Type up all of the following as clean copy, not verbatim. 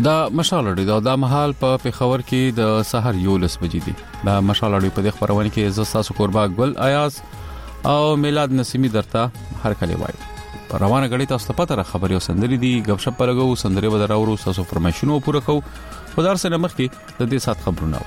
دا مشالړي دا مهال په پیښور کې د سحر 11 بجې دي. دا مشالړي په د خبرونه کې عزت تاسو قربا ګل ایاز او میلاد نسیمی درته هر کله وای. په روانه غړي تاسو ته پته خبري او سندري دي غب شپ لګو سندري به دراورو تاسو فرمایشونو پوره کو. خدای سره مخکې د دې سات خبرونه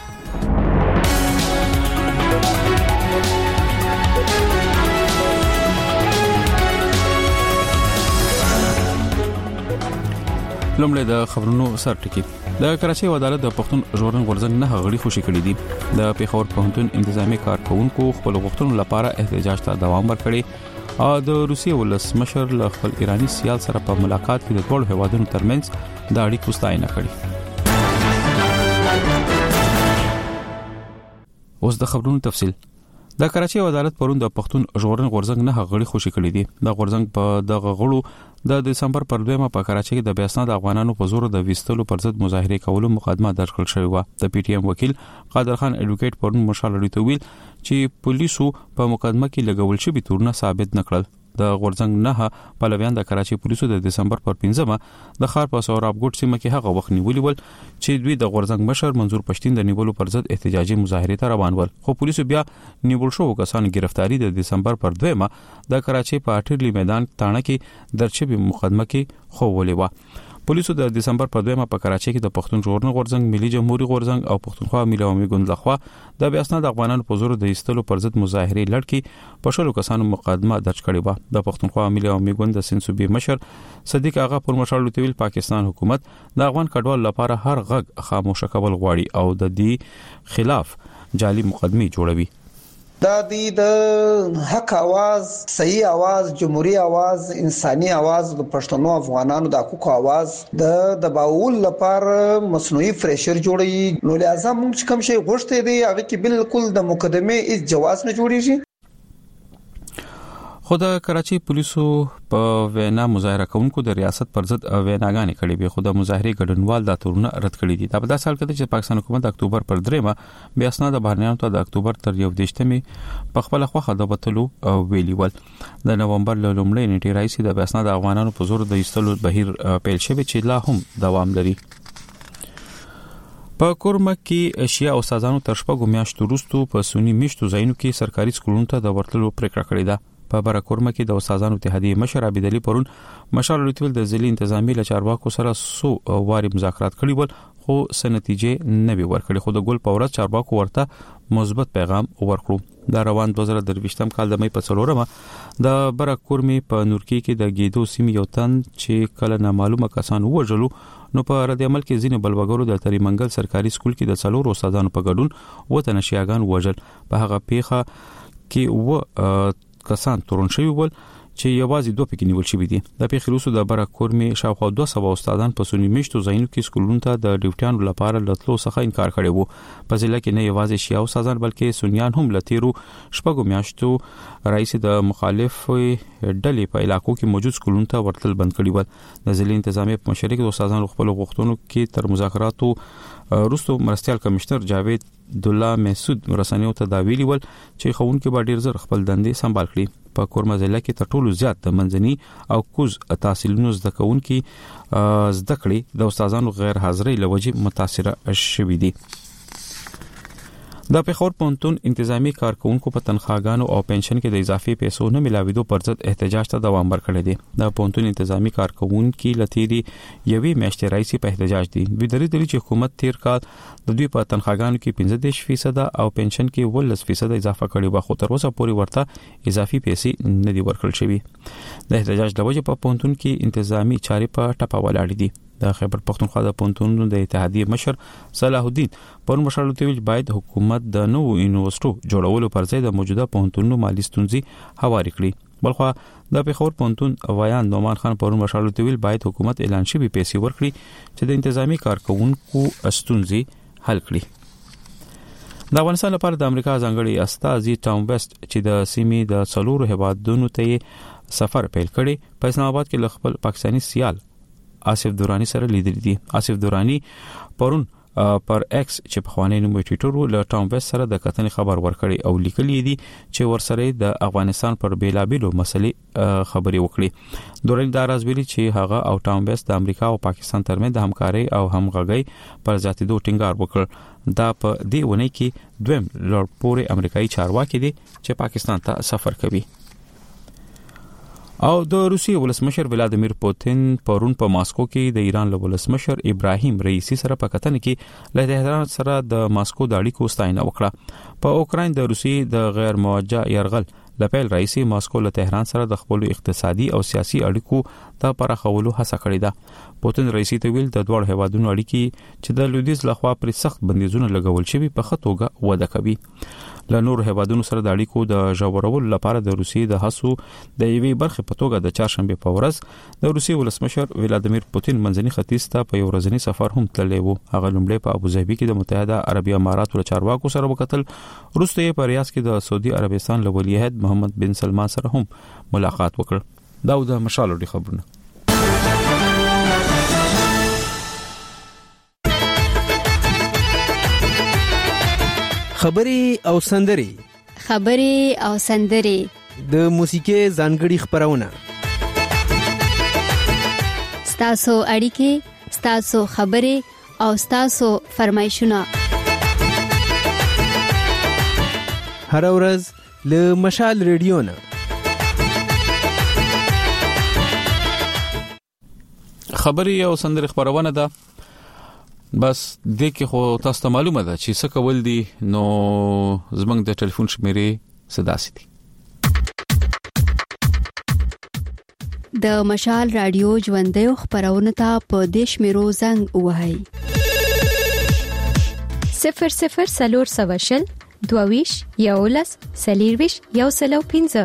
لومړی د خبرونو سر ټکی. د کراچۍ عدالت د پښتون ژغورنې غورځنګ نه غړي خوشي کړي دي. د پیښور پوهنتون انتظامی کارکونکو خپل غوښتنو لپاره احتجاج ته دوام ورکړي او د روسیې ولسمشر له خپل ایرانی سیال سره په ملاقات کې د ټول هیوادونو ترمنځ د اړیکو ستاینه کړې. اوس د خبرونو تفصیل. د کراچۍ عدالت پرون د پښتون ژغورنې غورځنګ نه غړي خوشي کړي دي. د غورځنګ په دغه غړو د دسمبر پر 2 په کراچۍ کې د بیاسنا د افغانانو په زور د ویستلو پر ضد مظاهره کولو مقدمه درج کړل شوې و. د پی ټی ایم وکیل قادر خان اډوکیټ پرون مشالړي ته ویل چې پولیسو په مقدمه کې لګول شوی تورونه ثابت نکړل. د غورځنګ نه پلویان د کراچۍ پولیسو د دسمبر پر 15 د خار په سورابګوټ سیمه کې هغه وخت نیولې ول چې دوی د غورځنګ مشر منظور پښتين د نیولو پر ضد احتجاجي مظاهره ته روان ول. خو پولیسو بیا نیول شو کسان گرفتاری د دسمبر پر 2 د کراچۍ په اټرلی میدان تانه کې درچې مقدمه کې خو ولې و. پولیسو د دسمبر په 2 په کراچۍ کې د پښتون ژغورنې غورځنګ ملي جمهوریت غورځنګ او پښتونخوا ملي عوامي ګوند لخوا د بیاسنا د افغانانو په زور د ایستلو پر ضد مظاهره لړکی په شلو کسانو مقدمه درج کړې و. د پښتونخوا ملي عوامي ګوند د سنسوبي مشر صدیق آغا پر مشالړي تویل پاکستان حکومت د افغان کډوال لپاره هر غږ خاموش کول غواړي او د دې خلاف جعلي مقدمه جوړوي. دا د حق आवाज صحیح आवाज جمهوریت आवाज انساني आवाज د پښتنو افغانانو د حقوق आवाज د باول لپاره مصنوعي فریشر جوړي. نو لازم موږ کوم شی غوښته دی هغه کې بالکل د مقدمه هیڅ جواز نه جوړیږي. خو د کراچۍ پولیسو په وینا مظاهره کوونکو د ریاست پر ضد ویناګانې کړې به خو د مظاهره ګډونوال د تورونه رد کړې دي. دا په داسې حال کې چې پاکستان حکومت د اکتوبر پر 3 بیا اسناد بهرنیانو ته د اکتوبر تر 11 په خپل خوخه د بتلو ویلي ول. د نومبر له لومړۍ نیټې راځي د اسناد افغانانو په زور د ایستلو بهیر پیل شوی چې لا هم دوام لري. په کورمه کې شیا استادانو تر شپږو میاشتو وروسته په سونی میشتو ځایونو کې سرکاري سکولونو ته د ورتلو پریکړه کړې ده. په برکورمه کې د استادانو اتحادیې مشر عبد علي پرون مشالړي تویل د ځلې انتظامی له چارواکو سره سو واري مذاکرات کړي ول خو سنتیجې نه به ورکړي. خو د ګل پورت چارواکو ورته مثبت پیغام ورکړو. د روان 2023 کال د مې په 4 د برکورمه په نورکی کې د گیدو سیمې یو تن چې کله نامعلومه کسان وژلو نو په رد عمل کې ځینې بلوګرو د تری منګل سرکاري سکول کې د 4 استادانو په ګډون وته نشياګان وژل. په هغه پیخه کې کسان تورن شوی ول چې یوازې 2 پکې نیول شوی دي. د پیښروسو د برکورمي شاوخوا 200 استادان په سونی میشتو ځایونو کې سکولونو ته د ډیوټیانو لپاره لټلو څخه انکار کړی وو. په ځله کې نه یوازې شیا استادان بلکې سنیان هم لتیرو شپږو میاشتو رئیس د مخالف ډلې په علاقو کې موجود سکولونو ته ورتل بند کړی ول. د ځلې انتظامی په مشرک د استادانو خپل غوښتنو کې تر مذاکراتو وروسته مرستيال کمشنر جاوید دوله محسود رسنیو ته دا ویلي ول چې خونکو به ډیر زر خپل دندې سمبال کړي. په کورما ضلع کې تر ټولو زیات د منځني او کوز تحصیلونو زده کوونکي زده کړې د استادانو غیر حاضرۍ لوجې متاثره شوي دي. د پیښور پوهنتون انتظامی کارکونکو په تنخواګانو او پنشن کې د اضافي پیسو نه ملاویدو پر ضد احتجاج ته دوام ورکړی دی. د پوهنتون انتظامی کارکونکو لتیری یوې میاشتې راځي په احتجاج دي. دوی درې چې حکومت تیر کال د دوی په تنخواګانو کې 15% او پنشن کې 10% اضافه کړی و خو تر اوسه پورې ورته اضافي پیسې نه دي ورکړل شوی. د احتجاج د وجې په پوهنتون کې انتظامی چارې په ټپه ولاړې دي. د خیبر پختونخوا د پوهنتونونو د اتحادیې مشر صلاح الدین پر مشالته ویل باید حکومت د نوو یونیورسيټو جوړولو پر ځای د موجوده پوهنتونونو مالی ستونزې هواري کړي. بلخو د پیښور پوهنتون ویان نومان خان پر مشالته ویل باید حکومت اعلان شوی پیسې ورکړي چې د انتظامی کارکونکو ستونزې حل کړي. د افغانستان لپاره د امریکا ځانګړي استازي ټام ویسټ چې د سیمې د څلورو هیوادونو ته سفر پیل کړي په اسلام آباد کې خپل پاکستانی سیال آصف دورانی سره لیدل دي. آصف دورانی پرون پر ایکس چې په خوانی نوم ټویټر له ټام ویس سره د کتنې خبر ورکړي او لیکلي دي چې ورسره د افغانستان پر بیلابیلو مسلې خبري وکړي دورین دا راځویلي چې هغه او ټام ویس د امریکا او پاکستان ترمنځ د همکاري او همغږي پر ذاتیدو ټینګار وکړ دا په دې ونې کې دویم لوړ پورې امریکایي چارواکي دي چې پاکستان ته سفر کوي او د روسیې ولسمشر ولادیمیر پوتین پرون په ماسکو کې د ایران له ولسمشر ابراهیم رئیسی سره په کتنه کې له تهران سره د ماسکو د اړیکو ستاینه وکړه په اوکراین د روسیې د غیر موجه يرغل لپاره رئیسی ماسکو له تهران سره د خپل اقتصادي او سیاسي اړیکو ته پراخولو هڅه کړې ده پوتین رئیسی ته ویل د دوه هیوادونو اړیکې چې د لویدیز لخوا پر سخت بندیزونه لګول شوي په خطوګه وده کوي له نور هیوادونو سره د اړیکو د ژورولو لپاره د روسیې د هڅو د یوې برخې په توګه د چهارشنبه په ورځ د روسیې ولسمشر ولادیمیر پوتین منځني ختیځ ته په یو ورځنی سفر هم تللی وو هغه لومړی په ابوظبي کې د متحده عربي اماراتو له چارواکو سره وکتل وروسته یې په ریاض کې د سعودي عربستان له ولیعهد محمد بن سلمان سره هم ملاقات وکړ دا د مشال لري خبرونه خبري او سندري د موسیقي ځانګړي خبرونه ستاسو اړیکې ستاسو خبري او ستاسو فرمایشونه هر ورځ له مشال ریډیو نه خبري او سندري خبرونه ده بس د کې خو تاسو ته معلومه ده چې څه کول دي نو زمنګ د ټلیفون شمیرې صدا سي د مشال رادیو ژوندې خبرونه ته په دیش میرو زنګ وهاي 00 سلور سواشل دوویش یولس سلیرویش یوسلو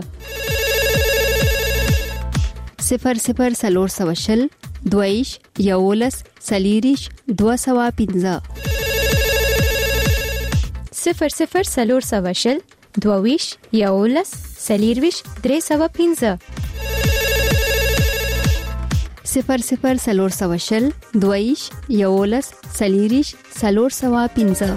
15 00 سلور سواشل دویش یولس سلیریش 215 00 سلور سواشل دویش یولس سلیرویش 315 00 سلور سواشل دویش یولس سلیریش 315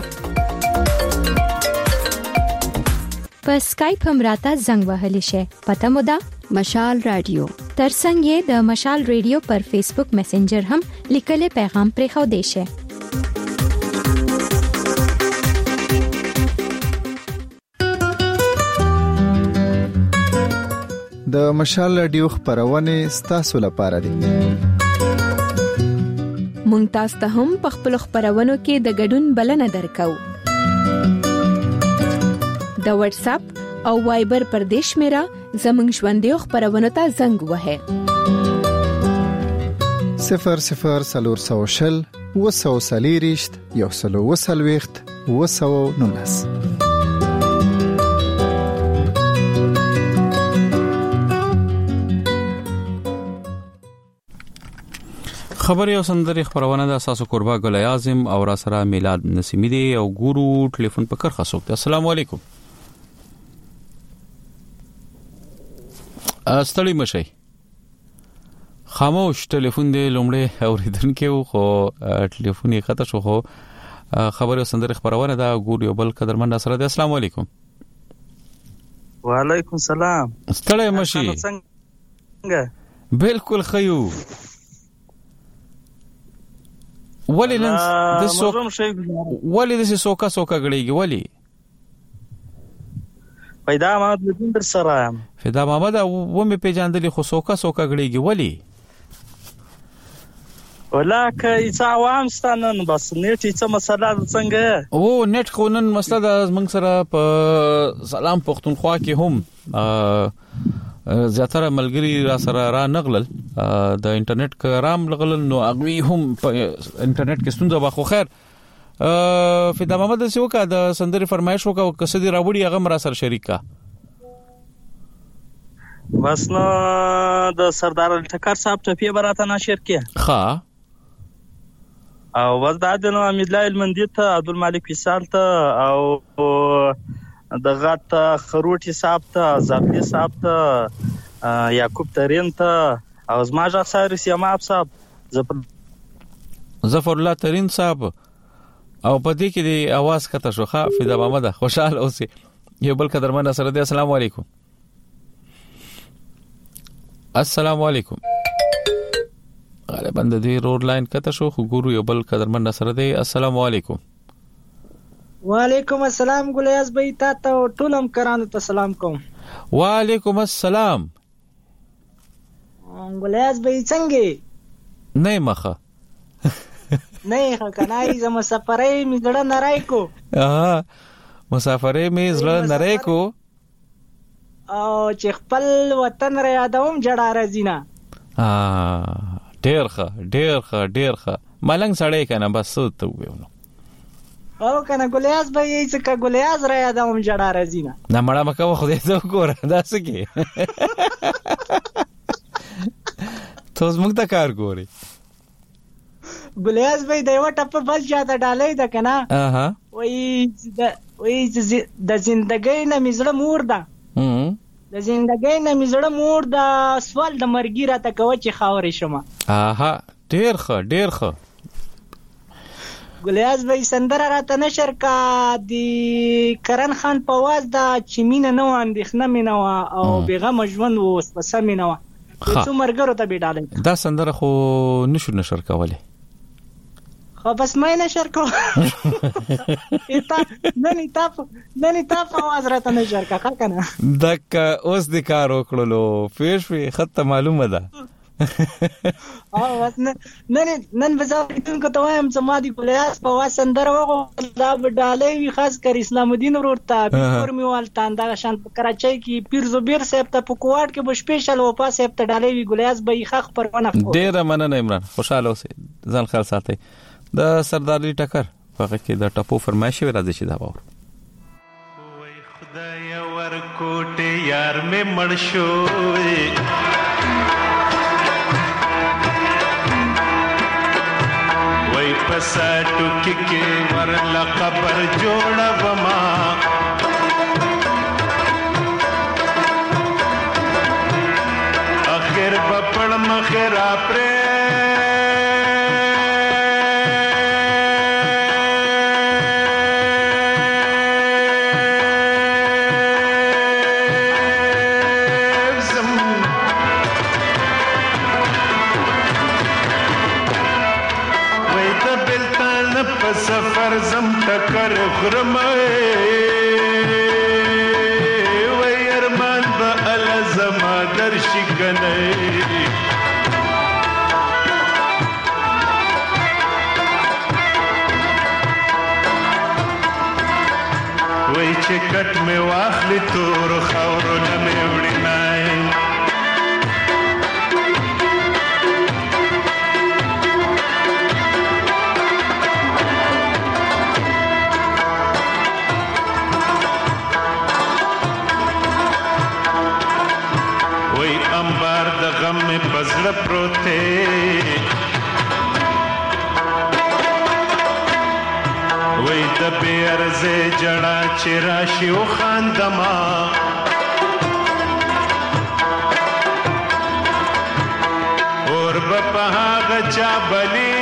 په سکایپ هم راته زنګ وهلی شي پته مو ده مشال رادیو ترڅنګ یې د مشال ریډیو پر فیسبوک میسنجر هم لیکل پیغام پرې خو دی شي د مشال رادیو خبرونه ستاسو لپاره دي مونږ تاسو ته هم په خپل خبرونو کې د ګډون بلنه درکو د واتس اپ او وایبر پر دیش میرا زمنګ ژوندې خبرونه ته زنګ وهه 00 سلور سواشل وسو سلیریشت یوسلو وسلويخت وسو نونس خبري او سندري خبرونه د اساسو قربا ګل اعظم او را سره میلاد نسیمی دی او ګورو ټلیفون په کرخه سوک السلام علیکم استړی مشي خاموش ټلیفون دی لومړی اوریدونکو خو ټلیفون یې خطا شو خو خبري او سندري خبرونه دا ګور یو بل قدرمن سره دی السلام علیکم وعلیکم السلام استړی مشي څنګه بالکل خيو ولی نن د سوکا غړيږي ولی پیدا محمد لدین در سره فدا محمد و می پیجاندلی خو سوکا غړيږي ولی ولکه ایڅ عوام ستانن بس نیټ ایڅ مسله څنګه او نیټ خو نن مسله د موږ سره په سلام پښتونخوا کې هم زیاتره ملګری را سره را نغلل د انټرنیټ کرام لغلل نو اغوی هم په انټرنیټ کې ستونزه واخو خیر فدا محمد سوکا د سندري فرمایش وکاو کسدي راوړي هغه مرا سره شریک کا بس نو د سردار الټکر صاحب ټپی براته ناشر کې ها او بس د نو امید الله المندی ته عبدالمالک وصال ته او د غات خروټي صاحب ته زابلی صاحب ته یعقوب ترین ته او زماجه سایرس یماب صاحب ظفر الله ترین صاحب او په دې کې د आवाज کته شوخه فدا محمد خوشاله اوسې یو بل قدرمن سره دی. السلام علیکم. السلام علیکم. غالبا د دې روډ لاین کته شو خو ګورو یو بل قدرمن سره دی. السلام علیکم. وعلیکم السلام ګلیاز بھائی تاسو ټول هم کرانو ته سلام کوم. وعلیکم السلام. ګلیاز بھائی څنګه نه مخه نه کنای زم سفرې می زړه نړای کو مسافرې می زړه نړای کو او چې خپل وطن را یادوم جړه راځینا. ډیر ښه ملنګ سړی کنه بس ته ویونو او کنه ګلیاز به یې څه ګلیاز را یادوم جړه راځینا. نه مړه مکه خو دې ته وګوره دا څه کې توس موږ ته کار ګوري ګلیاز به د یو ټپ بل جاته ډالې ده کنه وای د زندګۍ نه مزړه مور ده د زندګۍ نه مزړه مور ده سوال د مرګی را ته کوي چې خاورې شمه. ډیر ښه ګلیاز به سندره را ته نشر کا دی کرن خان په واز دا چې مینه نو اندېښنه مینه او بیغه مجون و وسه مینه و څو مرګرو ته بیډاله دا سندره خو نشو نشر کوله خو بس مې نشر کو نه تا په واز را ته نشر کا کنه دک اوس د کار وکړلو فیش خط معلومه ده نن بزاویدون کو ته وایم چې ما دی ګلیاز په واسندر وغو دا ډالې وی خاص کر اسلام الدین ورته پر میوال تاندا شان په کراچۍ کې پیر زبیر صاحب ته په کوټ کې به سپیشل و پاس صاحب ته ډالې وی ګلیاز به خخ پرونه ډیر مننه عمران خوشاله اوسې ځان خیال ساتي. د سرداري ټکر هغه کې د ټپو فرمایش راځي چې دا باور وای خدای ورکوټه یار مې مړ شوې وای پساټو کې ورلا قبر جوړوما اخر بپړ مخرا پر سفر زم تکر خرمه وی ارمان با الزما در شکنه وی چکٹ میں واخلی تور خورو نمی وڑی نائی غم میں پزړه پروته وای د بیرزه جړه چې راشي او خاندما اور په هغه چا بلی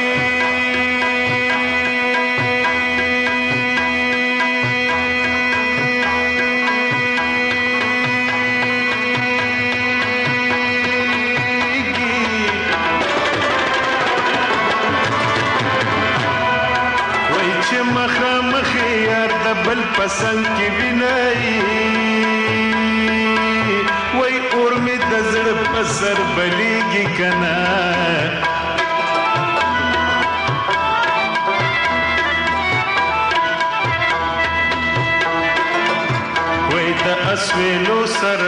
بل پسند کی وینای وای اور می د زړه پسر بلیږي کنا وای د اسویلو سر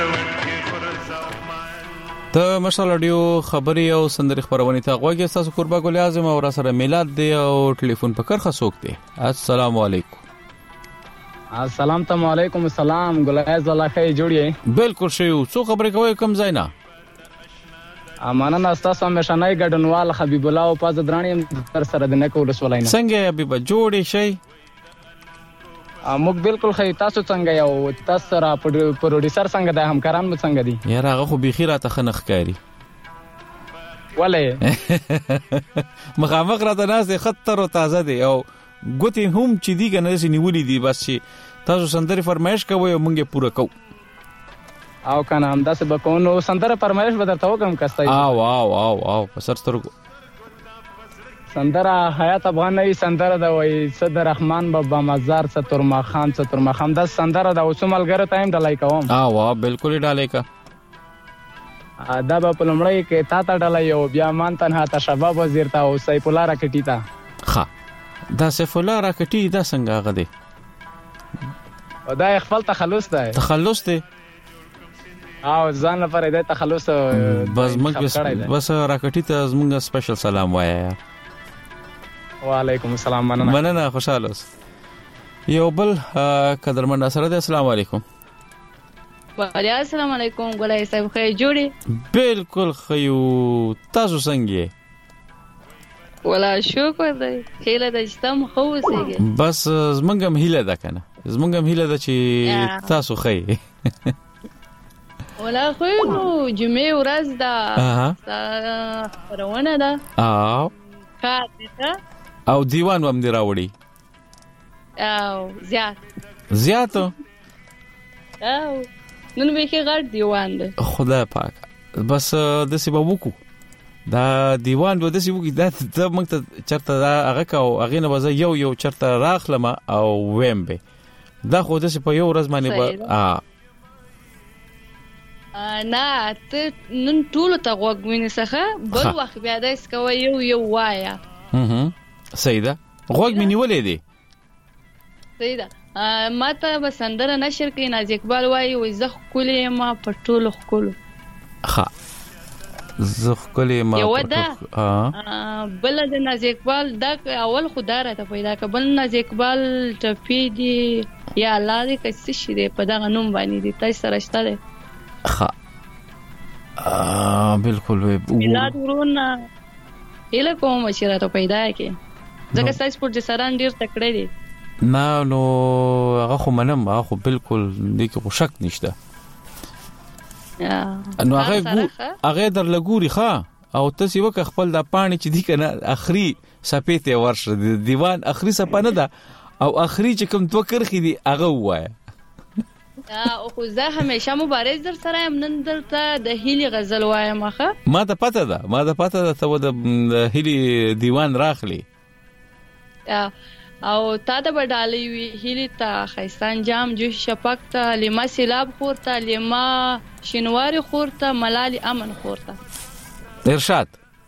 د مشال اډیو خبري او سندري خبرونه ته غوږی تاسو قربا ګل اعظم او سره میلاد دی او ټلیفون په کرخه سوک دی. السلام علیکم. السلام علیکم. السلام ګلایز الله خیر جوړی بالکل شیو څو خبرې کوي کم زینا امانه تاسو همیشنای ګډنوال حبیب الله او پاز درانی تر سره د نکول سوالای څنګه حبیب جوړی شي موږ بالکل خیر تاسو څنګه یو تاسو سره پروډوسر څنګه د همکاران مو څنګه دي یاره هغه خو بخیره ته خنخ کاری وله مخامخ را ته ناز خطر او تازه دی او ګوتې هم چې دی کنه سي نیولې دي بس چې تاسو سندري فرمایش کوئ او موږ پوره کوو او کنه هم داسې بکونو سندره فرمایش به درته وکم کستای او په سر سترګو سندره حیات افغاني سندره د وای صد رحمان بابا مزار سترما خان دا سندره د اوسمل غره تایم ډلای کوم بالکل ډلای کا دا په لمړی کې تا ډلای او بیا مان تنها ته شباب وزیر تا او سیف الله راکټی تا دا سیف الله راکټی دا څنګه غدي دا خپل تخلص دی او ځان لپاره د تخلص بس راکټی ته زموږ سپیشل سلام وایا وعلیکم السلام مننه خوشاله اوس یو بل قدرمن سره د السلام علیکم وعلیکم السلام علیکم ګولای صاحب خیر جوړی بالکل خیو تاسو څنګه ولا شکر دی هیله د استم خو وسیږي بس زمونږم هیله ده کنه زمونږم هیله ده چې تاسو خی ولا خو نو جمعه ورځ ده روانه ده کار ده او دیوان وم دی راوړي او زیات او نن به کې غړ دیوان ده خدای پاک بس د سی بابوکو دا دیوان به د سی وګي دا موږ ته چرته هغه کا او هغه نه وځي یو چرته راخلم او ویم به دا خو د سی په یو ورځ باندې نه ته نن ټول ته غوږ څخه بل وخت بیا د اسکوي یو وایا سیده غوږ مې نیولې دي سیده ماته بسندره نشر کې ناز اقبال وایي وي زخ کولې ما پټول خولو زخ کولې ما بل د ناز اقبال دا اول خدای ته پیدا کبل ناز اقبال ټپی دی یا الله دې کڅ شي دې په دغه نوم باندې دې تاسو سره شته ده بالکل بلاد ورونه اله کوم چې راته پیدا کې ځکه سایز پور د سران ډیر تکړه دي نو هغه خو منم هغه خو بالکل دې کې شک نشته نو هغه در لګوري او تاسو وک خپل د پانی چې دی کنه اخري سپېته ورشه دیوان اخري سپانه ده او اخري چې کوم تو کرخي دی هغه وای او خو زه همیشه مبارز در سره ام نن درته د هیلي غزل وایم اخه ما ته پته ده ته د هیلي دیوان راخلی او تا د بدالي وی هیلي تا خیستان جام جوش شپک ته لما سیلاب خورته لما شینواری خورته ملالي امن خورته ارشاد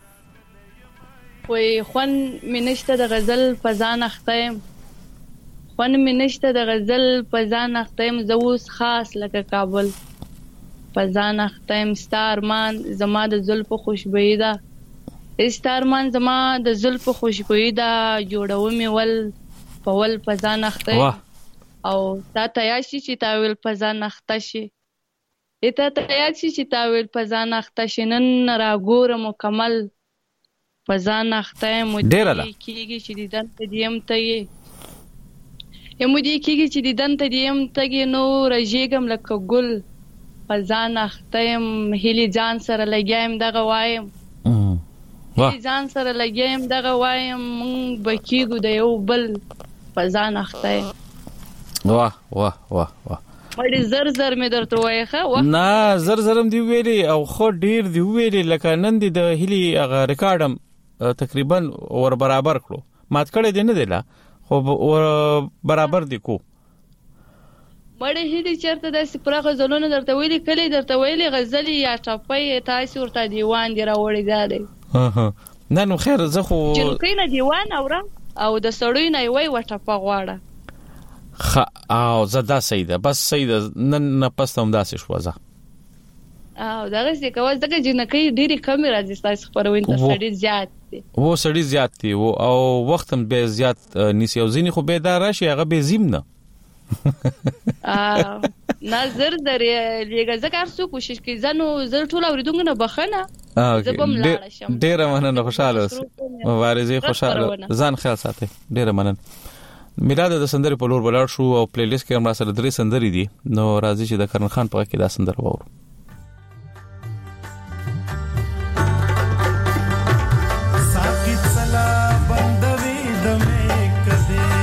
وای خون منشته د غزل فزان اختیم خون منشته د غزل فزان اختیم زوس خاص لکه کابل فزان اختیم ستارمان زما د زلف خوشبوئی ده ستارمان زما د زلف خوشبوئی ده جوړو می ول پول فزان اختیم او تا تیاشي چې تاویل فزان اختشي اته تیاشي چې تاویل فزان اختشي نن راګور مکمل فزان اختیم کیږي چې دیدن ته دیم ته یمودی کیږي چې دیدن ته دیم ته نو رژیګم لکه ګل فزان اختیم هلی ځان سره لګایم دغه وایم هلی ځان سره لګایم دغه وایم مونږ بکیګو د یو بل فزان اختیم واه مړي زر مې درته وایخه نه زرم دی ویلي او خو ډیر دی ویلي لکه نن دی د هلی هغه ریکارډم تقریبا ور برابر کړو مات کړی دی نه دی لا خو برابر دی کو مړی هدي چرته د سپراغه زلونه درته ویلي کلی درته ویلي غزل یا ټپي تاسو ورته دیوان دی راوړی دی نه نو خیر زه خو چې نه دیوان او د سړوي نه وای وټپه غواړه او زدا سیده بس سیده نن پستم داسې شو زه او دغه څه کوي دغه جنکې ډېری کم راځي تاسو خبروي ته سړي زیات دي سړي زیات دي او وختم به زیات نسی او زینی خو به دار راشي هغه به زیم نه نظر درې لږه ځکه څو کوشش کوي زنو زر ټول اوریدونکو نه بخنه زبم لاړ شم ډېر مننه خوشاله مبارزه خوشاله ځان خیال ساتي ډېر مننه میلاد د سندرې په لور بلار شو او پلی لیست کې هم سره درې سندرې دي نو راځي چې د کرن خان په کې دا سندره وورو ساکت سلا بندوي د مې کده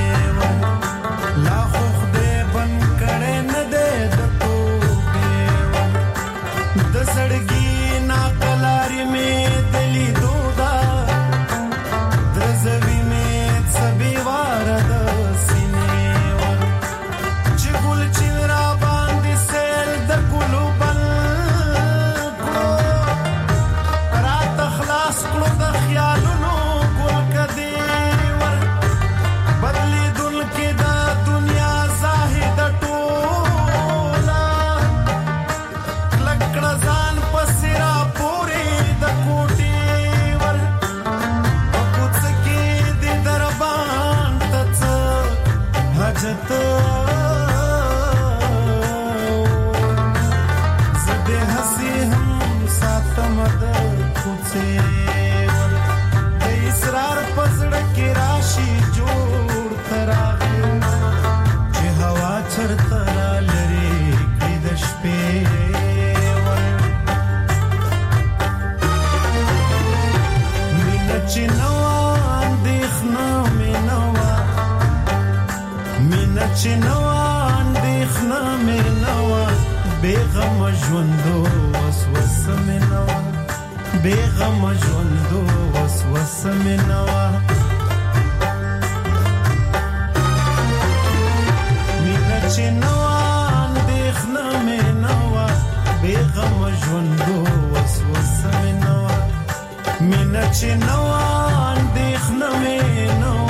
بیغم ژوندو وسوسه مې نه وه بیغم ژوندو وسوسه مې نه وه مینه چې نه وه اندېښنه مې نه وه بیغم ژوندو وسوسه مې نه وه مینه چې نه وه اندېښنه مې نه وه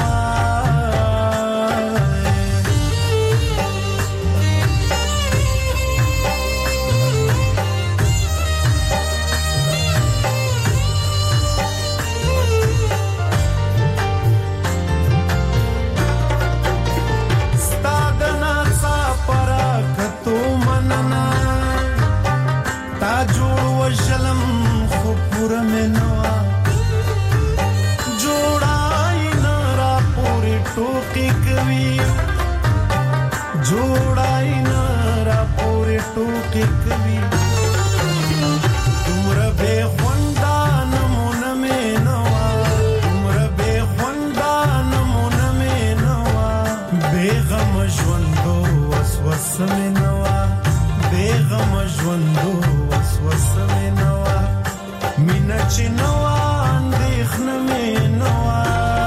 وشلم خو پوره مې نه وه جوړای نه را پورې ټوکې کوي جوړای نه را پورې ټوکې کوي دومره بې خونده نمونه مې نه وه دومره بې خونده نمونه مې نه وه بېغمه ژوندو وسوسه مې نه وه بېغمه ژوندو وسوسه مې نه وه مینه چې نه وه اندېښنه مې نه وه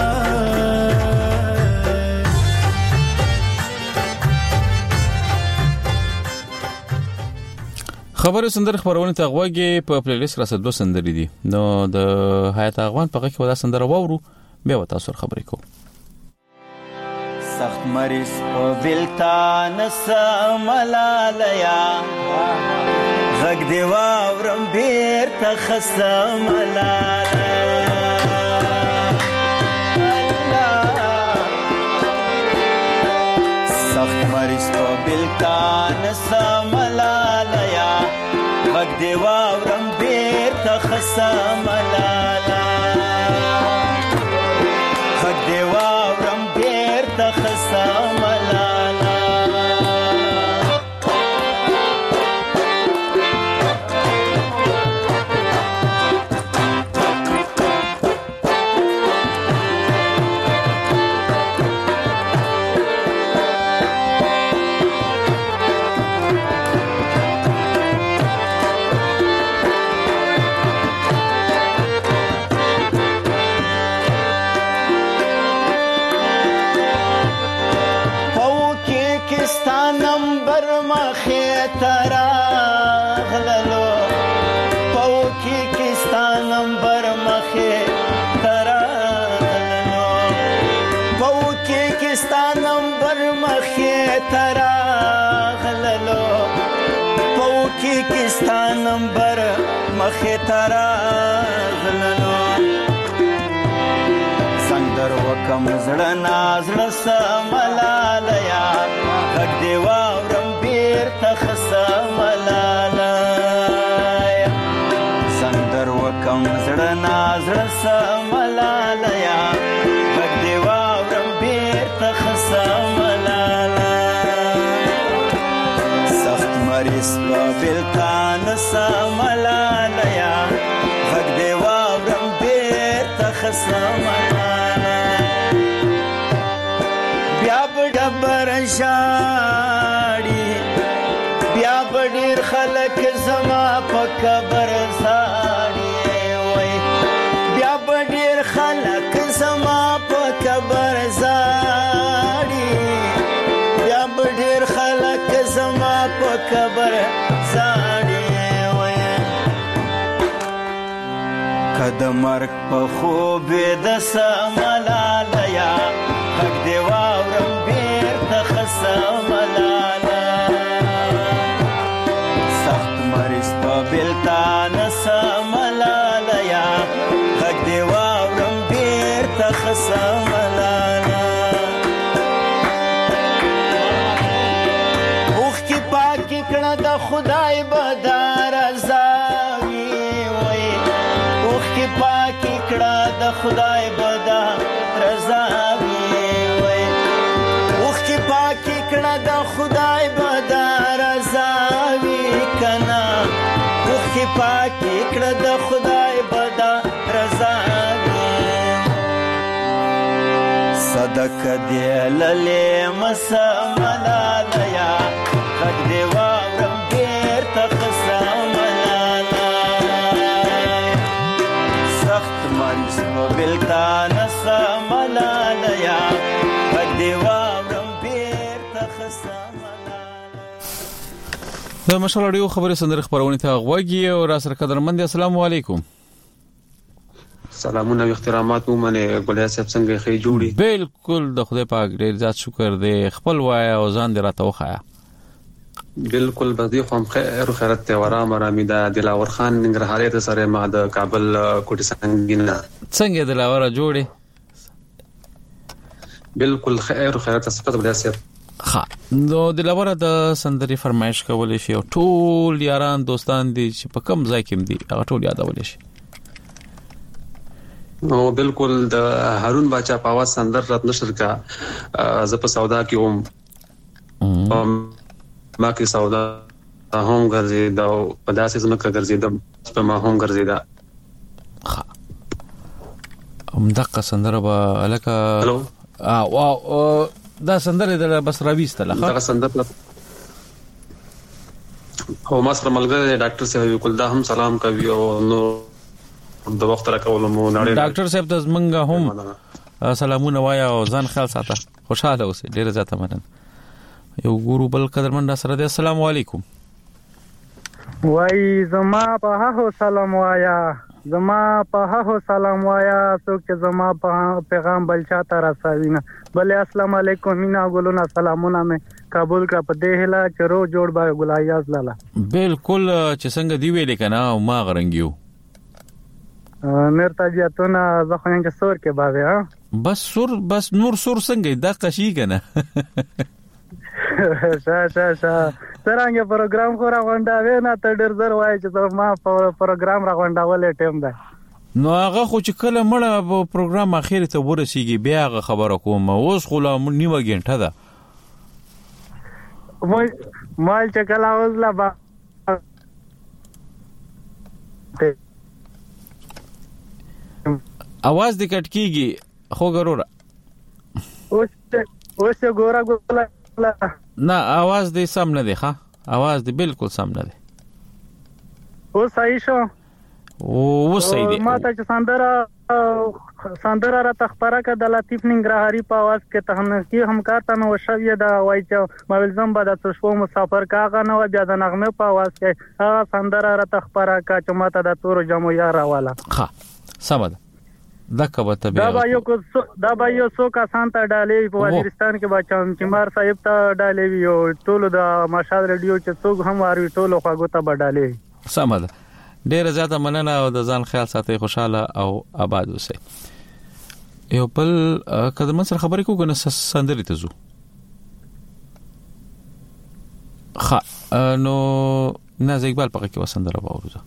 خبرې سندرې خبرونه ته غوږی په پلی لیست راځي دوه سندرې دي نو د حیات اغوان په کې ودا سندره واورو بیا تاسو خبرې کوو سخت مریض په بلتان سملالیا غږ دی واورم بیرته خسم سخت مریض په بلتان سملالیا غږ دی واورم بیرته خسم غږ دی واورم بیرته خسم کستا نمبر مخې تراغللو سندر وکم زړه نازړه سملالیا غږ دی واورم بیرته خسملالیا سندر وکم زړه نازړه سملالیا غږ دی واورم بیرته خسملالیا سخت مریض په بلتان سملالیا غږ دی واورم بیرته خسملالیا بیا به ډبر ژاړي بیا به ډېر خلک زما په قبر زاړي وای بیا به ډېر خلک زما په قبر زاړي بیا به ډېر خلک زما په قبر زاړي وای که د مرګ په خوب د سملالیا غږ دی واورم بیرته خسملالیا سخت مریض په بلتان سملالیا غږ دی واورم بیرته خسملالیا اوښکې پاکې کړه د خدای به دا رضا وي وای اوښکې پاکې کړه د خدای به دا رضا وي وای اوښکې پاکې کړه د خدای به دا رضا وي کنه اوښکې پاکې کړه د خدای به دا رضا وي صدقه دې للې مسملالیا غږ دی واورم ډېر ستانه سملالیا بدی واورم پیر تخسا د مشال اړیو خبرې سندره خبرونه ته غوږی او را سره قدرمند السلام علیکم سلامونه او احترامات مو منه ګولیا صاحب څنګه خې جوړي بالکل د خدای پاک ډیر زیات شکر دی خپل وای او ځان دې راته وخایا بالکل بدی خو خیر خیرت ته ورام رامیدا دلاور خان ننګرهاري ته سره ما د کابل کوټي څنګه څنګه دلاور جوړي بالکل خیر خیرت صفات ګولیا صاحب ها نو دلاور د سندري فرمایش کول شي او ټول یاران دوستان دي چې په کم ځای کې دي هغه ټول یادول شي نو بالکل د هارون باچا په आवाज سندر رات نشر کا ز په سودا کې هم ما کې سودا هم ګرځي دا په داسې زمکه ګرځي د په ما هم ګرځي دا دغه سندره به الکه واو دا سندره د بس راويستله دا سندره او ما سره ملګری ډاکټر صاحب کول دا هم سلام کوي او نو د وخت راکول مو نړۍ ډاکټر صاحب د منګه هم سلامونه وایا او ځان خیال ساته خوشاله اوسه ډیر زیاته مننه یو ګورو بل قدرمن سره د السلام علیکم وای زما په هغه سلام وایا زما په هغه سلام وایا څوک چې زما په پیغام بل چاته رسوي نه بل السلام علیکم مینا ګلونا سلامونه مې قبول کا په دې هلا چې رو جوړ با ګلایاز لاله بالکل چې څنګه دی ویل کنه او ما غرنګیو مرتا جاتونه ځخه چې سور کې باوي ها بس نور سور څنګه دا قشي کنه څنګه پروګرام خو راغونډاوي نه ته ډېر زر وای چې ما پروګرام راغونډاولې ټیم ده نو هغه خو چې کله مړه پروګرام اخر ته ورسیږي بیا هغه خبره کوم اوس خو لا نیمه غنټه ده مال چې کله اوس لا आवाज دې کټ کیږي خو ګورره اوس ګورا نه आवाज دې سم نه دی ښا आवाज دې بالکل سم نه دی اوس صحیح شو او صحیح دی ما ته چې سندره را تخبره ک د لطیف ننګرهاري په आवाज کې تهنکی همکار ته نو شوی دا وای چې مولزم به د تشو مسافر کاغه نو بیا د نغمه په आवाज کې هغه سندره را تخبره ک چې ما ته د تور جمو یا راواله ها سمد دغه وته بیا دا به یو څو کسان ته ډالې په وزیرستان کې بچم چې مار صاحب ته ډالې ویو ټول د مشال رادیو چې څوک هم واري ټول خواغو ته ډالې سمد ډیر زیاته مننه او د ځان خیال ساتي خوشاله او آباد اوسئ یو بل قدم سره خبرې کوو نه سندري ته زو ها نو ناز اقبال پکې کې وسندره باورځه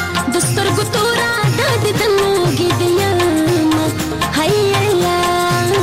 دستر ګتورا د دې تنوګي دیم هيا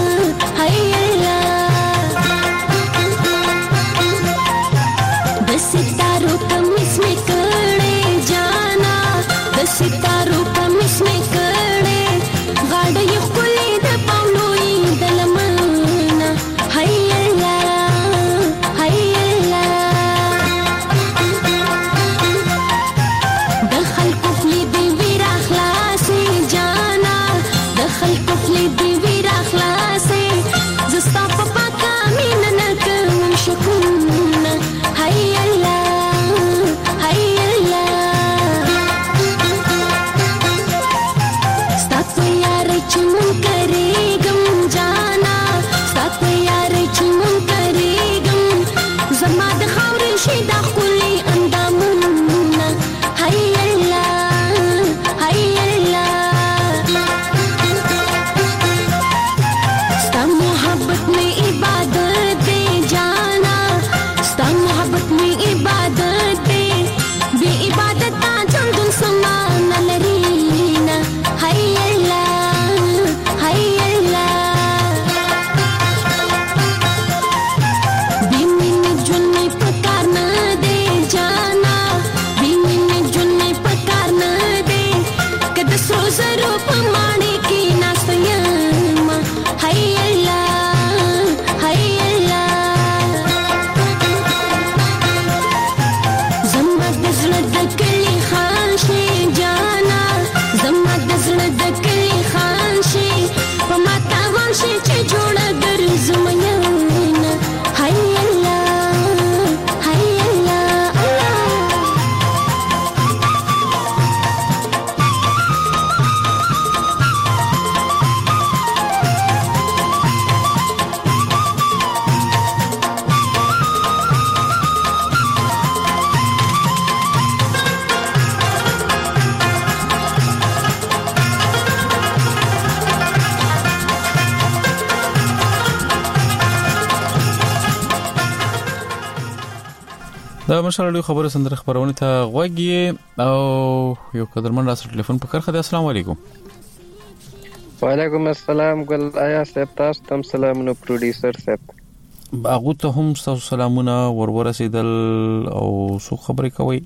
دا مشال خبره سندره خبرونه ته غوږی او یو قدرمن راس ټلیفون په کرخه. السلام علیکم. وعلیکم السلام. ګل آیا صاحب تاسو تم سلامونه پروډوسر صاحب. باغو ته هم تاسو سلامونه ورسېدل او سو خبرې کوي.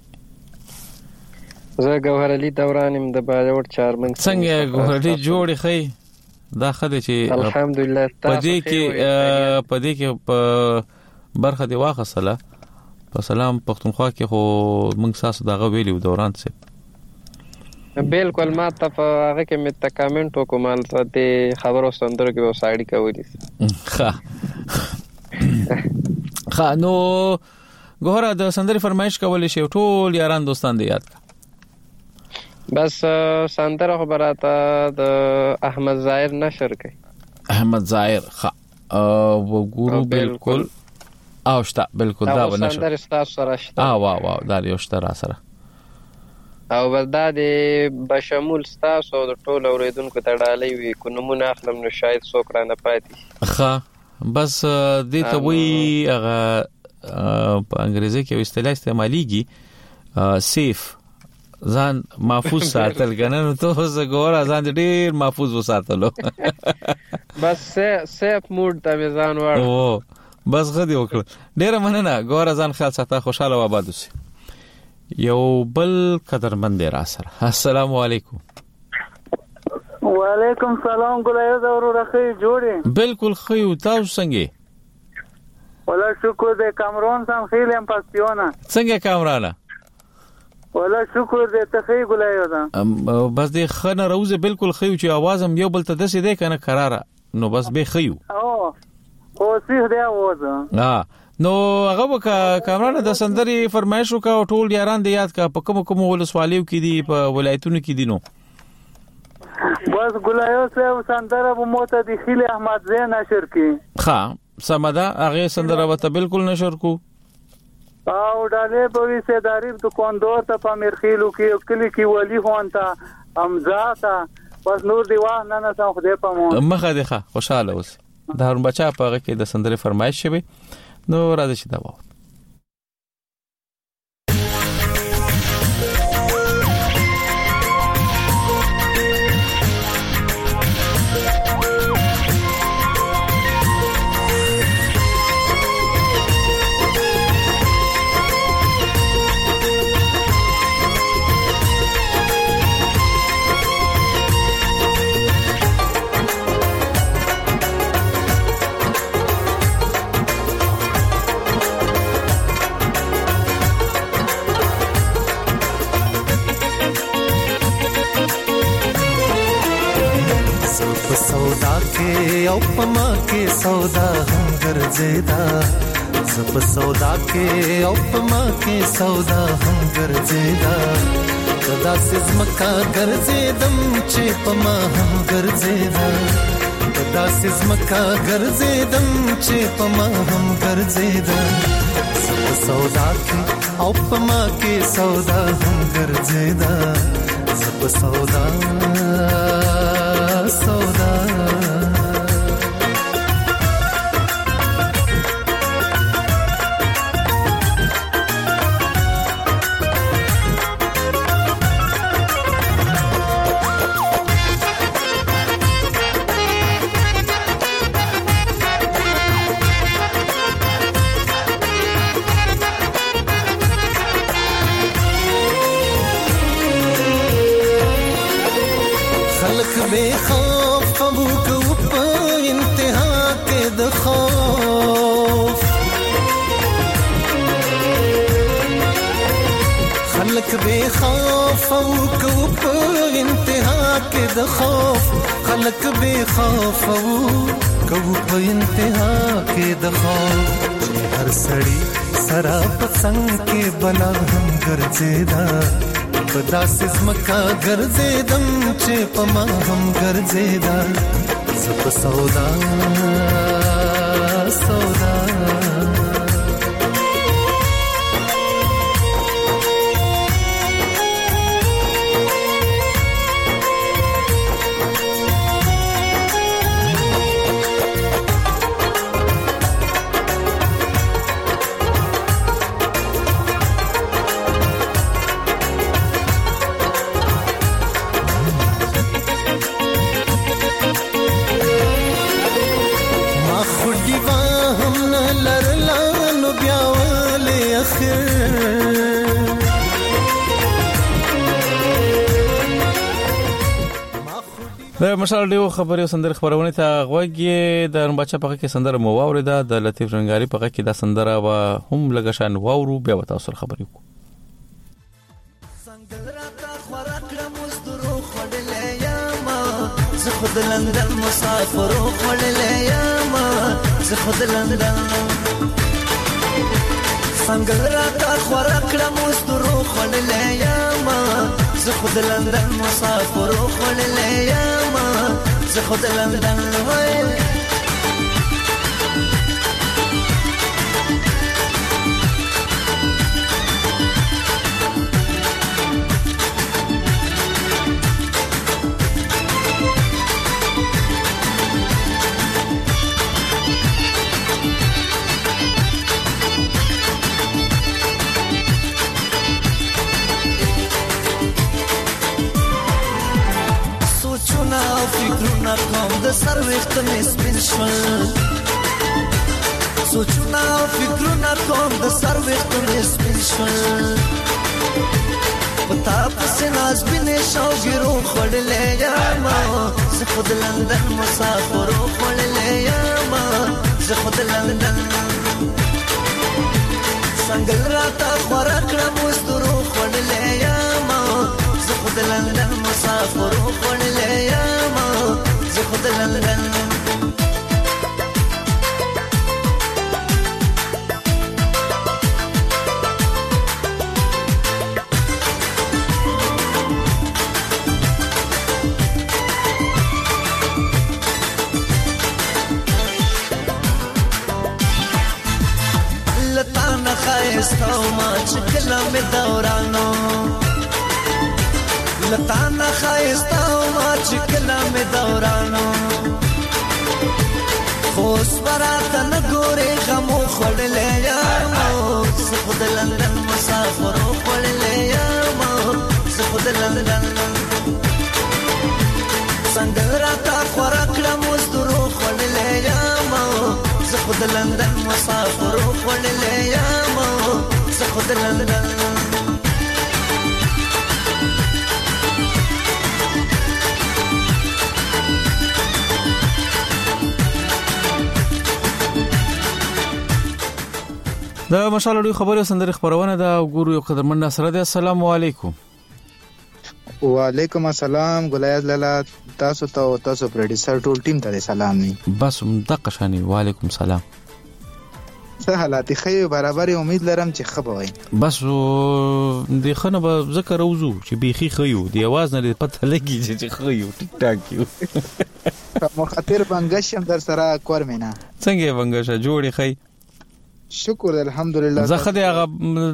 زه ګوهر علي دوران يم د باجوړ چارمن. څنګه ګوهر علي جوړې خې دا خدای چې الحمدلله تاسو پدې کې په برخه دی واخصله په سلام پښتونخوا کې خو موږ تاسو دغه ویلو دوران څه بالکل ما ته هغه کې مت کمنټ وکومال ته خبرو سندرو کې وساړی کوي. ښه نو ګوهر د سندري فرمایش کول شي ټول یاران دوستان دی یاد بس سندره خبراته د احمد ظاهر نشر کوي. احمد ظاهر وګورو بالکل او شته بالکل دا ونه شو سندره تاسو سره شته. واو دا یو شته را سره او وردا د بشمول تاسو د ټول اوریدونکو ته ډالۍ وي کو نمونه اخلم نو شاید څوک را نه پاتې. ښه بس دې ته وی هغه په انګریزي کې اصطلاح استعماليږي سیف ځان محفوظ ساتل کنه. نو ته زګور ځان ډیر محفوظ وساتلو. بس سیف موډ ته ځان وړ. بس غدي وکړه. ډیره مننه ګور ځان خیال ساته خوشاله و آباد اوسئ. یو بل قدرمن را سره. السلام علیکم. وعلیکم السلام. ګلایو دا ورخه جوړې بالکل خیو تاسو څنګه؟ ولا شکر دې کامرون سم خیلم پاکستانه. څنګه کامرانه؟ ولا شکر دې ته خی ګلایو دا. بس دې خنه روزه بالکل خیو چې आवाज هم یو بل ته دسې دی کنه قراره نو بس به خیو. او سیخ دی आवाज. نو هغه کامرانه د سندري فرمایش وکاو ټول یاران دې یاد کا په کوم ولسوالیو کې دي په ولایتونو کې دي. نو بس ګلایو صاحب سندره په موته د خیل احمد زین نشر کی. ښه سمدا هغه سندره وته بالکل نشر کو او ډالې په وی سیداری دکاندار ته په مرخیلو کې کلی کې ولی هونتا امزاتا بس نور دی واه نه سم خدای په مو مخه دی ښه خوشاله اوس. د هارون بچا په هغه کې د سندري فرمایش شوی نو راځي چې دا وو. सौदा के او पमा के सौदा हम गरजेदा सब सौदा के او पमा के सौदा हम गरजेदा सदा सिजमका गरजेदम चे पमा हम गरजेदा सदा सिजमका गरजेदम चे पमा हम गरजेदा सब सौदा के او पमा के सौदा हम गरजेदा सब सौदा सौदा बेखौफ को इंतहा के दखौफ खलक बेखौफ को इंतहा के दखौफ हर सड़ी सरा पसंग के बला हम गरजेदा बदा सिजमका गरजेदम चे पमा हम गरजेदा सब सौदा सौदा د مشال ډیو خبري سندره خبرونه ته غوږی د بچا په کې سندره مو واوریدا د لطیف رنگاری په کې دا سندره وا هم لګشان واورو بیا وتا سره خبرې کو زه خود لندن مسافر خړلې یم زه خود لندن څنګه راته خورکړه مسترو خړلې یم زه خود لندن مسافر خړلې یم زه خود لندن وای فکرونه کوم د سر وخت مې سپین شول سوچونه فکرونه کوم د سر وخت مې سپین شول پتا پسې ناز بینې شوګیرو خړلې یم زه خود لندن مسافر خړلې یم زه خود لندن څنګه راته خورکړه مسترو خړلې یم زه خود لندن مسافر خړلې یم زه خود لندن لتانا خایستا ما چکلا می دورانو لتانا خایستا ما چکلا می دورانو خوش براتا نگوری غمو خوڑلے یامو زخود لندن مسافر خوڑلے یامو زخود لندن سنگل راتا خوراکڑا مزدورو خوڑلے یامو زخود لندن مسافر خوڑلے یامو زخود لندن د مشال ډیو خبري سندره خبرونه دا ګورو یو قدرمن سره د السلام علیکم وعلیکم السلام ګلایز لالا تاسو ته او تاسو پروډوسر ټول ټیم ته سلام ني بس دقه شانی وعلیکم السلام څه حالات خې برابر امید لرم چې خبوي بس د خنه به ذکر اوزو چې بيخي خيو دی आवाज نه پته لګي چې خيو ټیک ټاک یو مخاطر بنګشم در سره کور مینا څنګه بنګشه جوړي خي شکر الحمدلله زه خدای هغه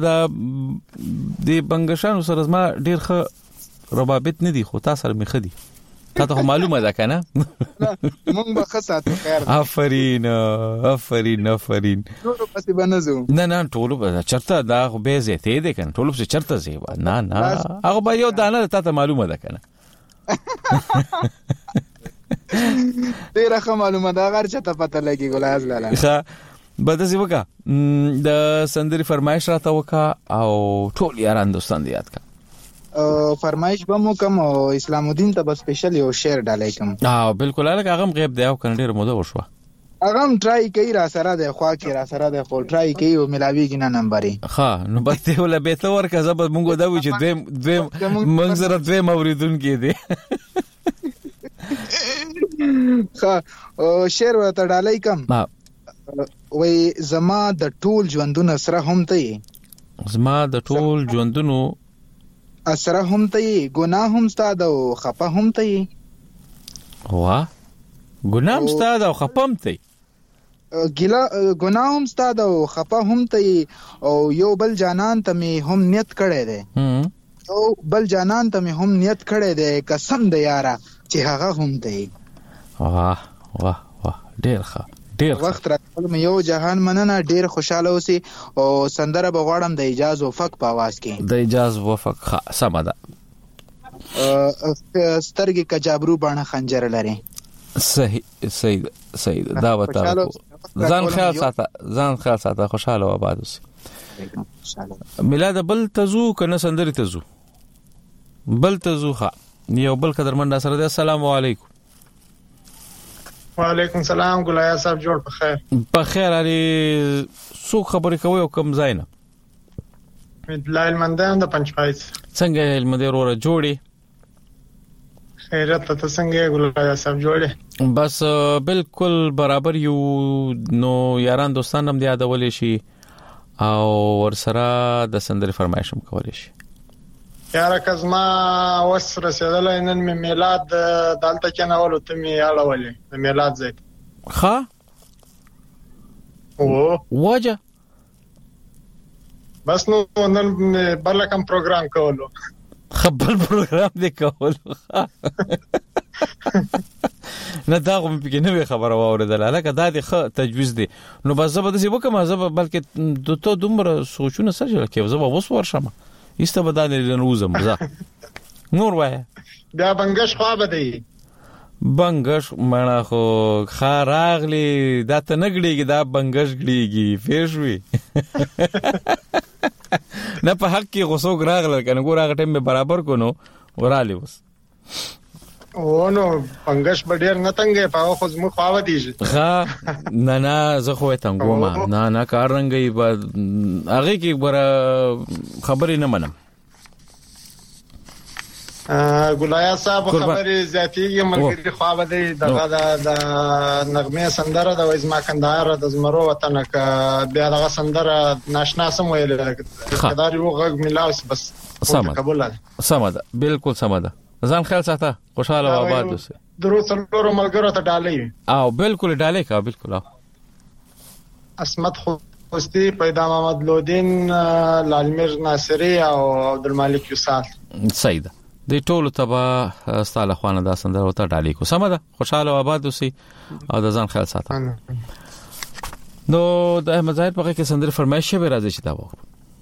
د بنګشانو سره ما ډیر ښه روابط نه دي خو تاسو سره می خدي تاسو معلومه ده کنه مونږ به خاصه خیر آفرین ټول پسې بنزو نه ټول به چرته دا به زه ته دې کنه ټول په چرته زی نه هغه به یو دانه تاسو معلومه ده کنه ډیره ښه معلومه ده هغه چاته پته لګي ګلاز لاله ښه بدزي وکا د سندري فرمایش راته وکا او ټول یاران دوستان دې یاد کا فرمایش به مو کوم اسلام الدین ته سپیشل یو شعر ډالای کوم بالکل هغه غیب دی او کنه ډیر موده وشو هغه ټرای کوي را سره د خوا کې را سره د خپل ټرای کوي او ملاویږي نه نمبرې ها نو بس ته ولا به تور کا زبر مونږ دا و چې دویم منظر دویم اوریدون کې دی ها شعر ورته ډالای کوم وای زما د ټول ژوندونه سره هم ته زما د ټول ژوندونو سره هم ته ګناه هم ستاد او خپه هم ته وا ګناه هم ستاد او خپه هم ته ګلا ګناه هم ستاد او خپه هم ته او یو بل جانان ته می هم نیت کړی دی او بل جانان ته می هم نیت کړی دی قسم دی یارا چې هغه هم ته واه ډیر ښه ډیر وخت راځم یو جهان مننه ډیر خوشاله اوسې او سندره بغواړم د اجازه وفق په आवाज کې د اجازه وفق سمدا سترګې کجابرو باندې خنجر لري صحیح دا وتا ځان خیال ساته خوشاله و آباد اوسې میلاد بل تزو کنه سندري تزو بل تزو ښه یو بل قدرمن سره د السلام علیکم وعلیکم سلام ګلایا صاحب جوړ په خیر. په خیر علي څو خبرې کوي او کوم ځای نه؟ لایل مندان د پنځپایس. څنګه المدیر وره جوړي؟ خیرت ته څنګه ګلایا صاحب جوړي؟ بس بالکل برابر یو. نو یاران دوستان هم د یادولې شي او ورسره د سندري فرمایش هم کولې شي. یاره کزما وس رسیدل نن می میلاد دالته کې نه ولته می اړولې د میلاد ځای. ها او وجه بس نو نن بل کوم پروګرام کولو. خبر پروګرام دې کولو نه دا کوم په کې نوې خبره واوریدل لکه دا د تجویز دی. نو بس زه به دې وکم زه بلکې ته دومره سوچونه سره کې زه به وس ورشم ایسته بدانې لنوزم زه نور وای بیا بنگش خو به دی بنگش مړه خو خاراغلی دا ته نګړيږي دا بنگش ګړيږي فیشوي نه په حق کې غوسو غراغل کنه ګور هغه ټیم به برابر کو نو ورالي وس او نو بنگش ډیر نه تنګي په خو زمو خو دیږي ها نه زه خو ته ګوما نه کار رنګي هغه کې خبرې نه منم. ګلایا صاحب خبرې زیاتې ملګری خو به دی دغه د نغمه سندره د وزما کندهار د زمرو وطن ک بیا دغه سندره ناشنا سم ویل کدار یو غږ ملاوس بس سمه بالکل سمه ده. ځان خیال ساته خوشاله او آباد اوسه. درو څلورو ملګرو ته ډالۍ او بالکل ډالۍ کا بالکل. اسمت خوستی پیدا محمد لودین لالمیر ناصری او عبدالمالک یوسف. صحیح ده. د ټولو تبا ستاله خوانه دا سندره وته ډالۍ کو. سمه ده خوشاله او آباد اوسه او د ځان خیال ساته. نو د احمد ظاهر په کې سندره فرمایش به راځي چې دا وو.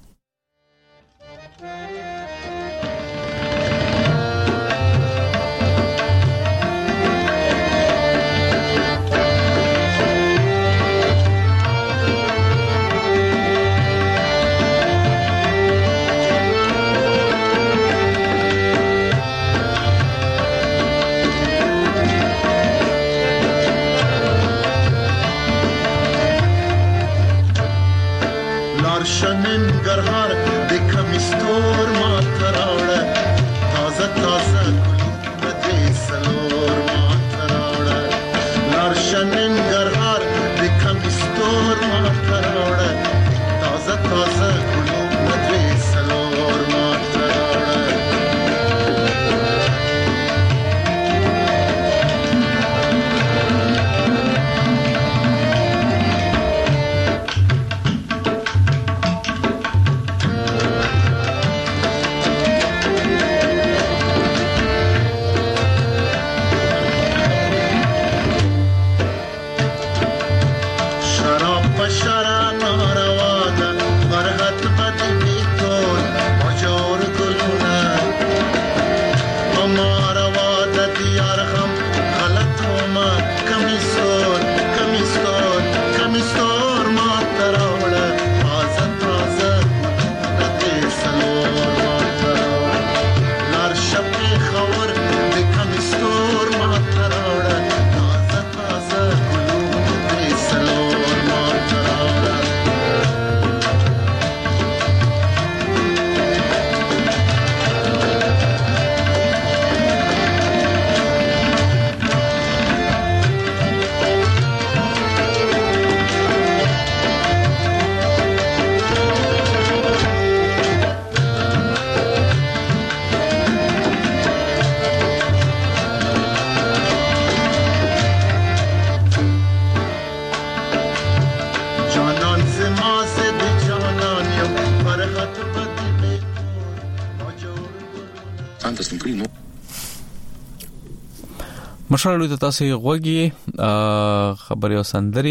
مشرلو ته تاسو غوږی خبري او سندري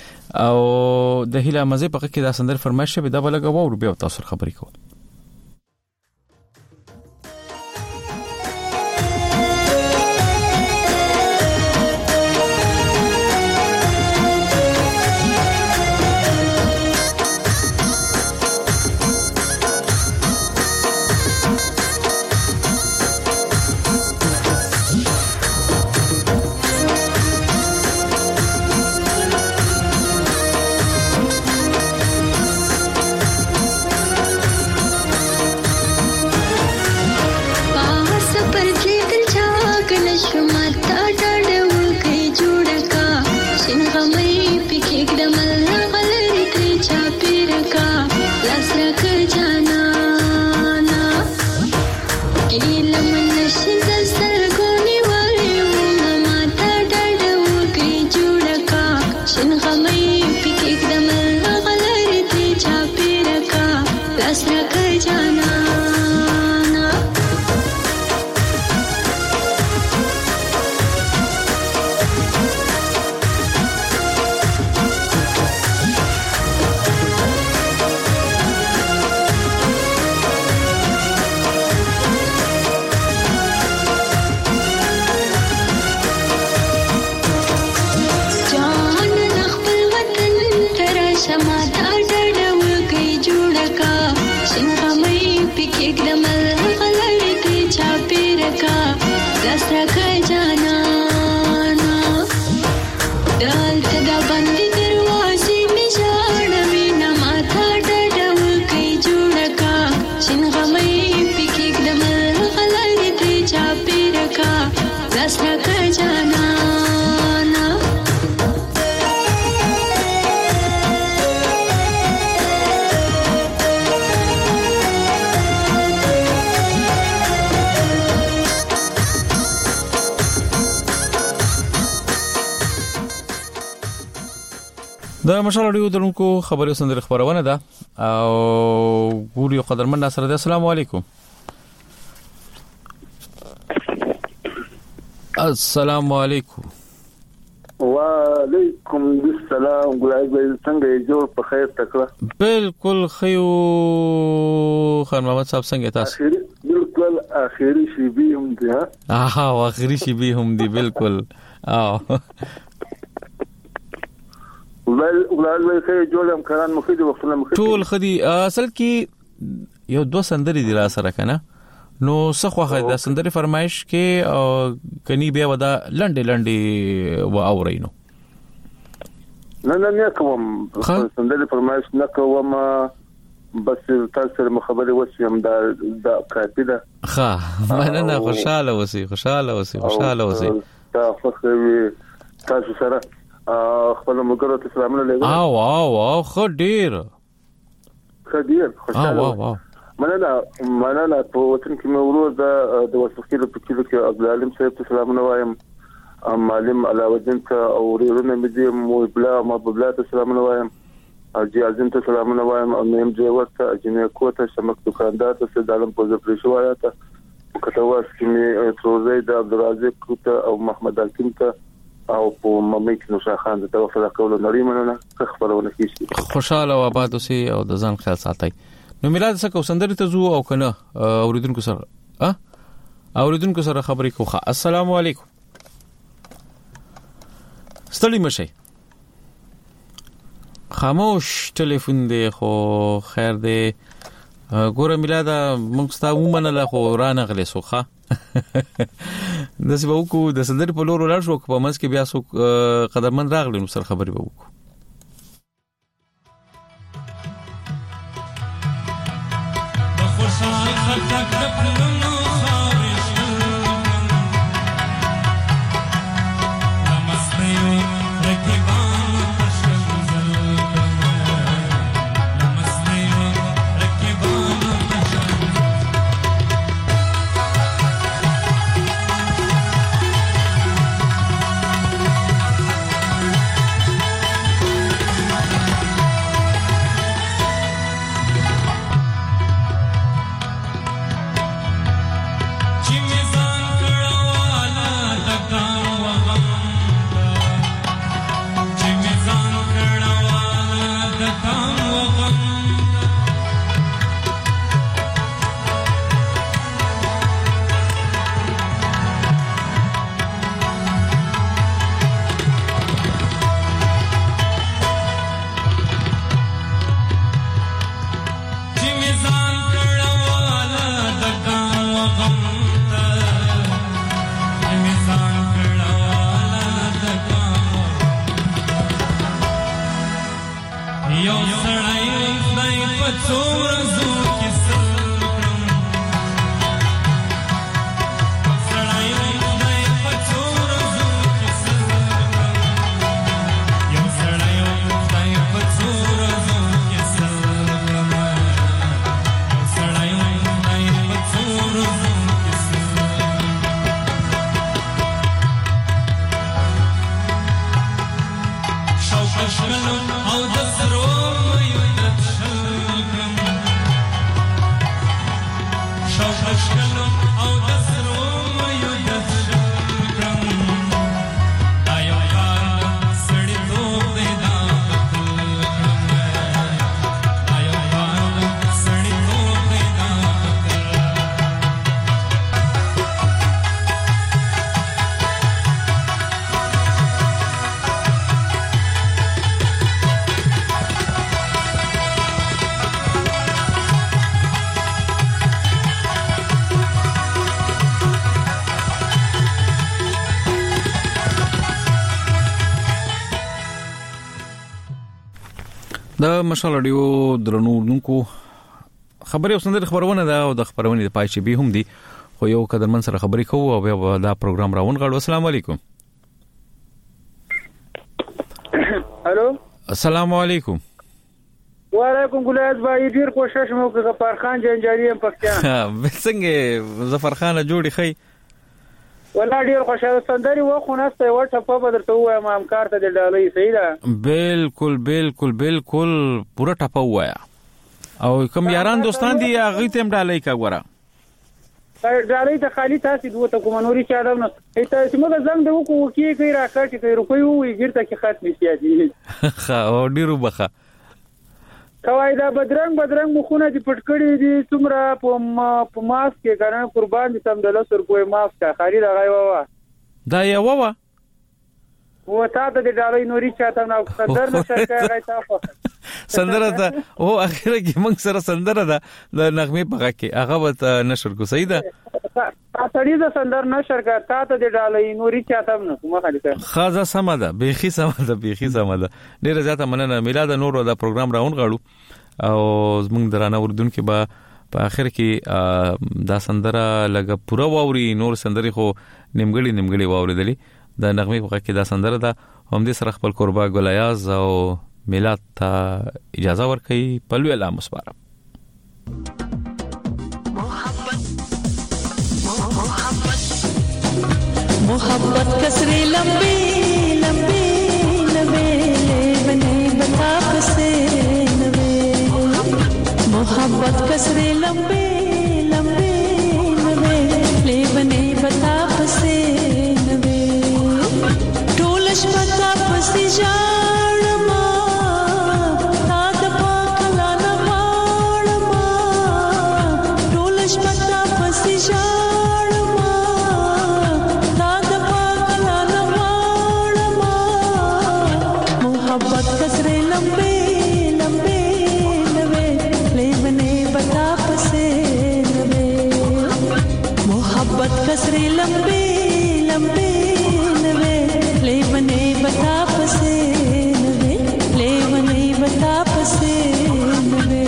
او د هیله مزه په کې دا سندر فرمایش به دا بلګه وو بیا تاسو خبري کوو. شین غمې پکې ګدمل غلړې ته چاپیر کا لاس راکړه جانانا دلته د باندې دروازې مې ژړوي نه ماته ډډه وکړي جوړه کا شین غمې پکې ګدمل غلړې ته چاپیر کا لاس راکړه جانانا د مشال اړیو درونکو خبري سندره خبرونه ده او ګوري قدرمن ناصر ده. السلام علیکم. السلام علیکم. وعلیکم السلام. ګلای څنګه جوړ په خیر تکړه؟ بالکل خيو خان محمد صاحب څنګه تاسو؟ بالکل اخیری شی به هم دي. ها اخیری شی به هم دي بالکل. ولای خیر جوړ هم کاران مخې د وختونه مخې ټول خدي اصل کې یو دوه سندري دي را سره کنه نو څخه د سندري فرمایش کې کني بیا ودا لنډي و اورینو نه کوم سندري فرمایش نه کوم بس تاسو سره مخابره وسیم دا کافي ده. ها مننه خوشاله وسی تاسو سره خپل مګرو ته سلامونه لګوم. او خو ډیر خوشاله مننه په وطن کې مې ورور د وسخیلو په کې عبدالعلیم صاحب ته سلامونه وایم، معلم علاوالدین ته او ورونه مې دي مو بلا ما بلا ته سلامونه وایم، اجي اعظم ته سلامونه وایم، او نیم جوړ ته اجنه کوته شمک دکاندار ته سلام په زپریشو آیاته کټواس کې مې تروزی د عبدالرازق ته او محمد حکیم ته او په مملک نو شاخان ته وفا کول نری مننه خبرونه کیږي. خوشاله و آباد اوسئ او د ځان خیال ساتئ. نو میلاد څخه سندري ته زو او کنه اوریدونکو سره خبرې کوخه. السلام علیکم. ستړي مشي خاموش ټلیفون دی خو خیر دی. ګوره میلاد موږ ستاسو ومنله خو رانه غلې سوخه د سباوکو د سندري په لور ولاړ شو په منځ کې بیا سو قدرمن راغلی نو سره خبرې به وکړو. د مشال رادیو درنو اردوونکو خبري او سندره خبرونه ده او د خبرونه د پای شي به هم دي خو یو قدرمن سره خبري کوو او بیا دا پروګرام راون غواړو. السلام علیکم. الو السلام علیکم. وعلیکم ګلاد بھائی ډیر کوشش مو وکړ غفار خان جنجالي هم پکې څنګه ظفر خان جوړی خي ولا ډیر خوشاله سندري و خو نسته و ټپه بدرته وایم همکار ته د ډالۍ صحیح ده بالکل بالکل بالکل پورا ټپه وایا او کوم یاران دوستان دي هغه ته هم ډالۍ کا غورا ډالۍ ته خالی تاسو دوه ته کوم نوري چا دونه ته سمګه زنګ د وکو کی کوي راکټ کوي روپي وي ګرته کې خاط نشي ها او ډیرو بخه کوي دا بدرنګ مخونه دي پټکړي دي څومره په ماس کې کنه قربان دي تم د لسر کوی ماس کا خرید غایوا دا یو وا و تا ته د ډالۍ نوري چاته نو قدر نشه کوي تاسو سندره ده او اخیره کې موږ سره سندره ده د نغمه په کې هغه وت نشر کو صحیح ده تاسو د سندر نشر کا تا ته د ډالۍ نوري چاته نو کومه خاله خازه سمده بيخي سمده ډیره زیاته مننه میلاد نور دا پروګرام راون غاړو او زموږ درانه اردن کې به په اخر کې دا سندره لګه پورا واوري نور سندري خو نیمګړي واوریدلی د نغمه په کې دا سندره ده هم دې سره خپل قربا ګلیاز او میلاد ته اجازه ورکړي په لوی الله مسبارم मोहब्बत कसरे लंबे लंबे लंबे बने बताप से नवे मोहब्बत कसरे लंबे लंबे लंबे ले बने बताप से नवे टोलश बताप से जाड़मा ताद पाखला न वाड़मा टोलश बताप से मोहब्बत कसरे लंबे लंबे नवे ले बने बताप से नवे मोहब्बत कसरे लंबे लंबे नवे ले बने बताप से नवे ले बने बताप से नवे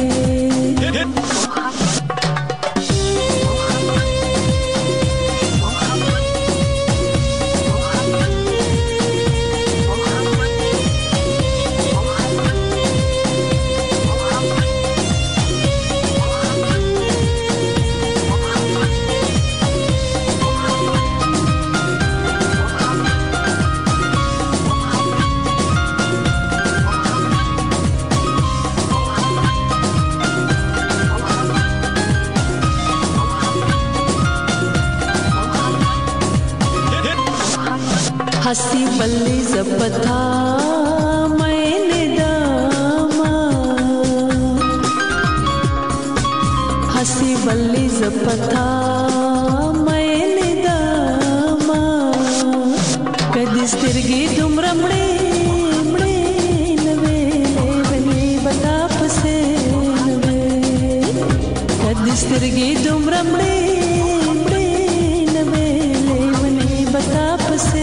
हसी बल्ली जपथा मैंने दामा हसी बल्ली जपथा मैंने दामा कदिस तिरगी तुम रमड़े मड़े नवे बने बताप से नवे कदिस तिरगी तुम रमड़े मड़े नवे बने बताप से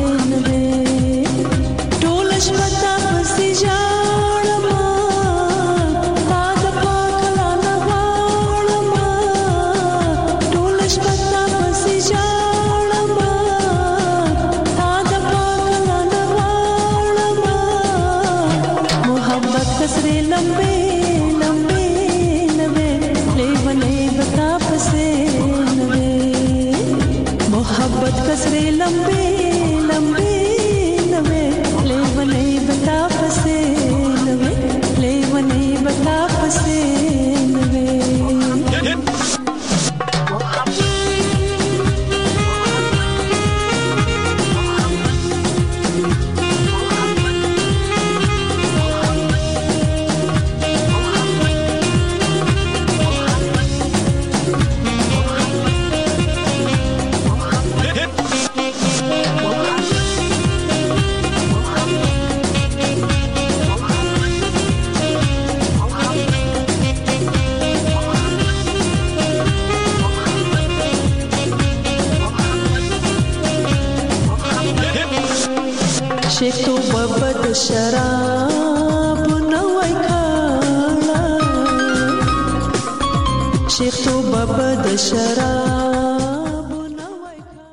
कसरे लंबे लंबे नवे ले बने बताप से नवे मोहब्बत कसरे लंबे लंबे नवे ले बने बताप से नवे ले बने बताप से नवे شتو ببد شراب نوای شراب